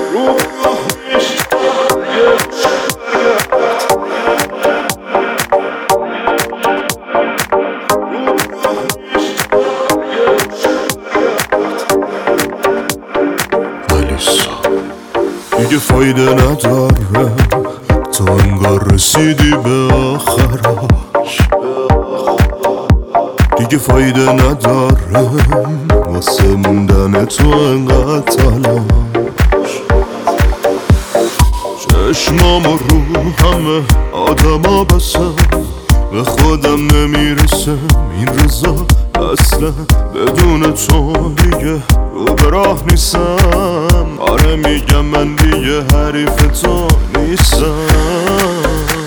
دیگه فایده نداره تو انگار رسیدی به آخرش، دیگه فایده نداره واسه موندن تو انقدر تلاش. چشمام رو همه آدما بسم به خودم نمیرسم این روزا اصلا بدون تو دیگه رو به راه نیستم. آره میگم من دیگه حریف تو نیستم.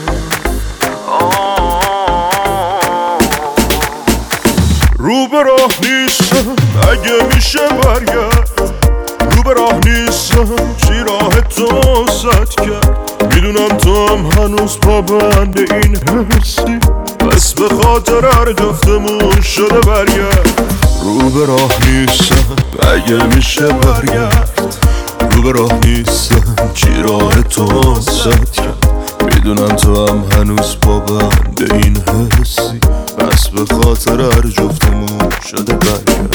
رو به راه نیستم اگه میشه برگرد، رو به راه نیستم چی راه تو زد کرد. میدونم تو هم هنوز پابند این حسی، بس به خاطر هر جفتمون شده برگرد. رو به راه نیستم اگه میشه برگرد، رو به راه نیستم چی راه تو زد کرد. میدونم تو هم هنوز پابند این حسی، بس به خاطر هر جفتمون شده برگرد.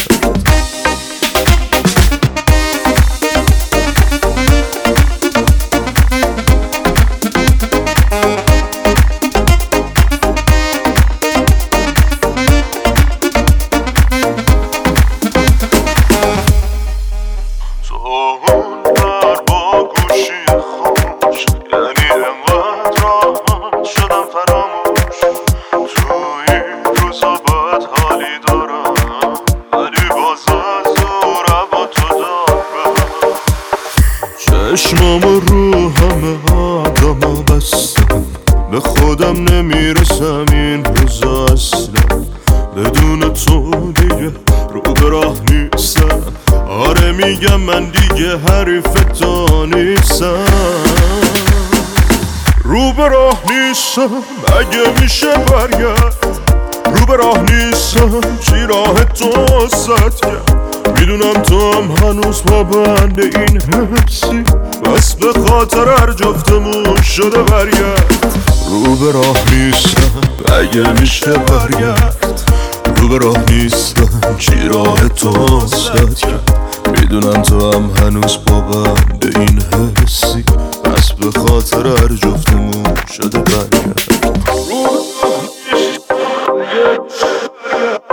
چشمام رو همه آدما بستم به خودم نمیرسم این روزا اصلا بدون تو دیگه رو به راه نیستم. آره میگم من دیگه حریف تو نیستم. رو به راه نیستم اگه میشه برگرد، رو به راه نیستم چی راه تو زد کرد. میدونم تو هم هنوز پابند این حسی، بس به خاطر هر جفتمون شده برگرد. رو به راه نیستم اگه میشه برگرد، رو به راه نیستم چی راه تو زد کرد. میدونم تو هم هنوز پابند این حسی، بس به خاطر هر جفتمون شده برگرد.